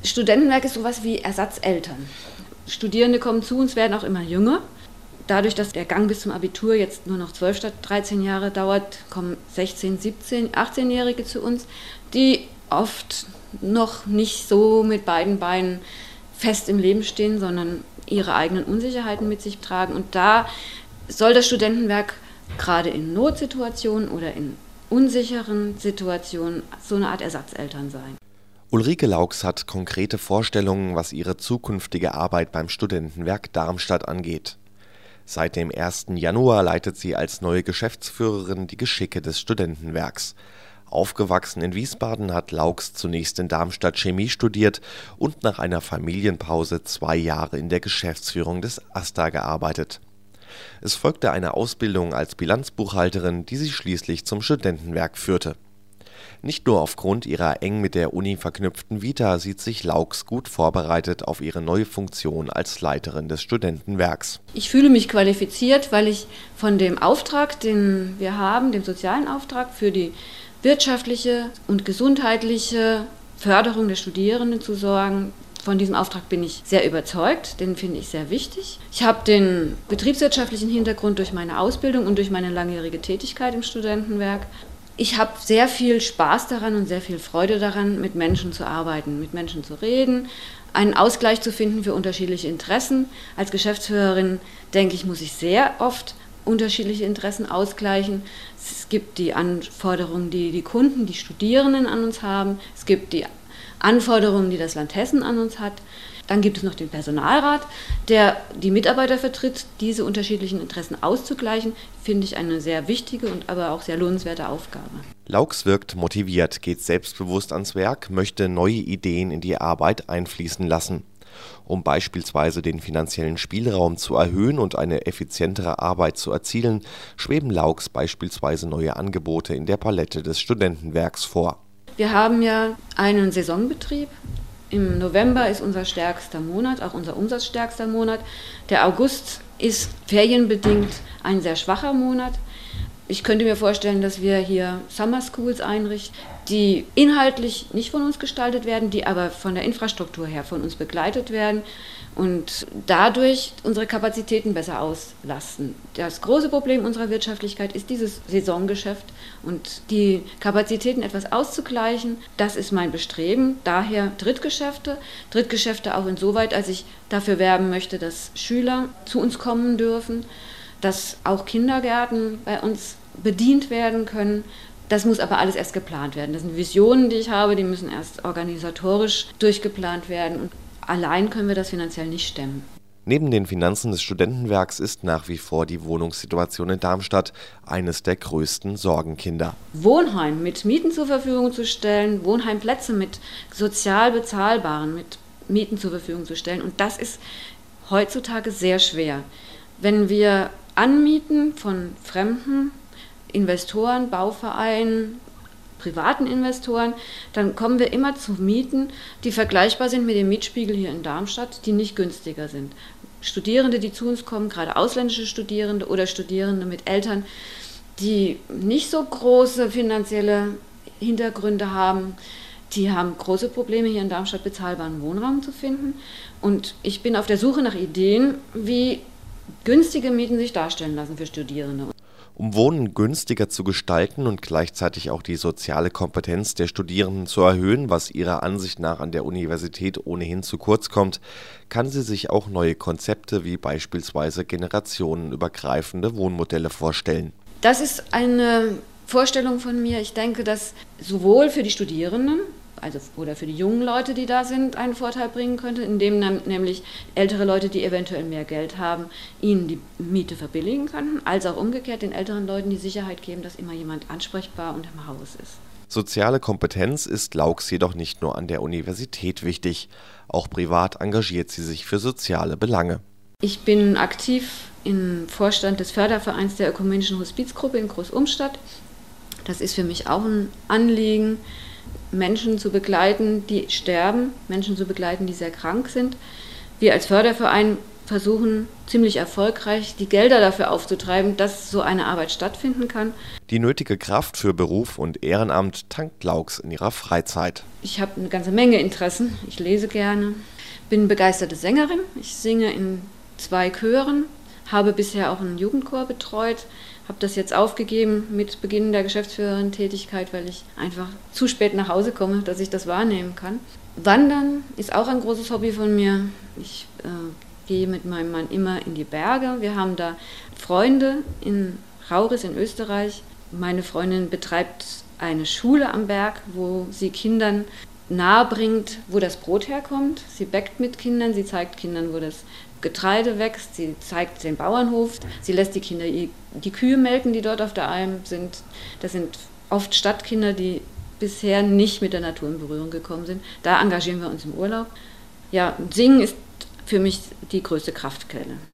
Studentenwerk ist sowas wie Ersatzeltern. Studierende kommen zu uns, werden auch immer jünger. Dadurch, dass der Gang bis zum Abitur jetzt nur noch 12 statt 13 Jahre dauert, kommen 16, 17, 18-Jährige zu uns, die oft noch nicht so mit beiden Beinen fest im Leben stehen, sondern ihre eigenen Unsicherheiten mit sich tragen. Und da soll das Studentenwerk gerade in Notsituationen oder in unsicheren Situationen so eine Art Ersatzeltern sein. Ulrike Laux hat konkrete Vorstellungen, was ihre zukünftige Arbeit beim Studentenwerk Darmstadt angeht. Seit dem 1. Januar leitet sie als neue Geschäftsführerin die Geschicke des Studentenwerks. Aufgewachsen in Wiesbaden hat Laux zunächst in Darmstadt Chemie studiert und nach einer Familienpause 2 Jahre in der Geschäftsführung des AStA gearbeitet. Es folgte eine Ausbildung als Bilanzbuchhalterin, die sie schließlich zum Studentenwerk führte. Nicht nur aufgrund ihrer eng mit der Uni verknüpften Vita sieht sich Laux gut vorbereitet auf ihre neue Funktion als Leiterin des Studentenwerks. Ich fühle mich qualifiziert, weil ich von dem Auftrag, den wir haben, dem sozialen Auftrag für die wirtschaftliche und gesundheitliche Förderung der Studierenden zu sorgen, von diesem Auftrag bin ich sehr überzeugt, den finde ich sehr wichtig. Ich habe den betriebswirtschaftlichen Hintergrund durch meine Ausbildung und durch meine langjährige Tätigkeit im Studentenwerk. Ich habe sehr viel Spaß daran und sehr viel Freude daran, mit Menschen zu arbeiten, mit Menschen zu reden, einen Ausgleich zu finden für unterschiedliche Interessen. Als Geschäftsführerin, denke ich, muss ich sehr oft unterschiedliche Interessen ausgleichen. Es gibt die Anforderungen, die die Kunden, die Studierenden an uns haben. Es gibt die Anforderungen, die das Land Hessen an uns hat. Dann gibt es noch den Personalrat, der die Mitarbeiter vertritt. Diese unterschiedlichen Interessen auszugleichen, finde ich eine sehr wichtige und aber auch sehr lohnenswerte Aufgabe. Laux wirkt motiviert, geht selbstbewusst ans Werk, möchte neue Ideen in die Arbeit einfließen lassen. Um beispielsweise den finanziellen Spielraum zu erhöhen und eine effizientere Arbeit zu erzielen, schweben Laux beispielsweise neue Angebote in der Palette des Studentenwerks vor. Wir haben ja einen Saisonbetrieb. Im November ist unser stärkster Monat, auch unser umsatzstärkster Monat. Der August ist ferienbedingt ein sehr schwacher Monat. Ich könnte mir vorstellen, dass wir hier Summer Schools einrichten, die inhaltlich nicht von uns gestaltet werden, die aber von der Infrastruktur her von uns begleitet werden und dadurch unsere Kapazitäten besser auslasten. Das große Problem unserer Wirtschaftlichkeit ist dieses Saisongeschäft und die Kapazitäten etwas auszugleichen, das ist mein Bestreben. Daher Drittgeschäfte auch insoweit, als ich dafür werben möchte, dass Schüler zu uns kommen dürfen, dass auch Kindergärten bei uns bedient werden können. Das muss aber alles erst geplant werden. Das sind Visionen, die ich habe, die müssen erst organisatorisch durchgeplant werden. Und allein können wir das finanziell nicht stemmen. Neben den Finanzen des Studentenwerks ist nach wie vor die Wohnungssituation in Darmstadt eines der größten Sorgenkinder. Wohnheim mit Mieten zur Verfügung zu stellen, Wohnheimplätze mit sozial bezahlbaren, mit Mieten zur Verfügung zu stellen. Und das ist heutzutage sehr schwer. Wenn wir anmieten von fremden Investoren, Bauvereinen, privaten Investoren, dann kommen wir immer zu Mieten, die vergleichbar sind mit dem Mietspiegel hier in Darmstadt, die nicht günstiger sind. Studierende, die zu uns kommen, gerade ausländische Studierende oder Studierende mit Eltern, die nicht so große finanzielle Hintergründe haben, die haben große Probleme, hier in Darmstadt bezahlbaren Wohnraum zu finden. Und ich bin auf der Suche nach Ideen, wie günstige Mieten sich darstellen lassen für Studierende. Um Wohnen günstiger zu gestalten und gleichzeitig auch die soziale Kompetenz der Studierenden zu erhöhen, was ihrer Ansicht nach an der Universität ohnehin zu kurz kommt, kann sie sich auch neue Konzepte wie beispielsweise generationenübergreifende Wohnmodelle vorstellen. Das ist eine Vorstellung von mir. Ich denke, dass sowohl für die Studierenden, oder für die jungen Leute, die da sind, einen Vorteil bringen könnte, indem nämlich ältere Leute, die eventuell mehr Geld haben, ihnen die Miete verbilligen könnten, als auch umgekehrt den älteren Leuten die Sicherheit geben, dass immer jemand ansprechbar und im Haus ist. Soziale Kompetenz ist Laux jedoch nicht nur an der Universität wichtig, auch privat engagiert sie sich für soziale Belange. Ich bin aktiv im Vorstand des Fördervereins der Ökumenischen Hospizgruppe in Groß-Umstadt. Das ist für mich auch ein Anliegen, Menschen zu begleiten, die sterben, Menschen zu begleiten, die sehr krank sind. Wir als Förderverein versuchen ziemlich erfolgreich die Gelder dafür aufzutreiben, dass so eine Arbeit stattfinden kann. Die nötige Kraft für Beruf und Ehrenamt tankt Laux in ihrer Freizeit. Ich habe eine ganze Menge Interessen. Ich lese gerne, bin begeisterte Sängerin. Ich singe in 2 Chören, habe bisher auch einen Jugendchor betreut, habe das jetzt aufgegeben mit Beginn der Geschäftsführerin-Tätigkeit, weil ich einfach zu spät nach Hause komme, dass ich das wahrnehmen kann. Wandern ist auch ein großes Hobby von mir. Ich gehe mit meinem Mann immer in die Berge. Wir haben da Freunde in Rauris in Österreich. Meine Freundin betreibt eine Schule am Berg, wo sie Kindern nahebringt, wo das Brot herkommt. Sie bäckt mit Kindern, sie zeigt Kindern, wo das Getreide wächst, sie zeigt den Bauernhof, sie lässt die Kinder die Kühe melken, die dort auf der Alm sind. Das sind oft Stadtkinder, die bisher nicht mit der Natur in Berührung gekommen sind. Da engagieren wir uns im Urlaub. Ja, Singen ist für mich die größte Kraftquelle.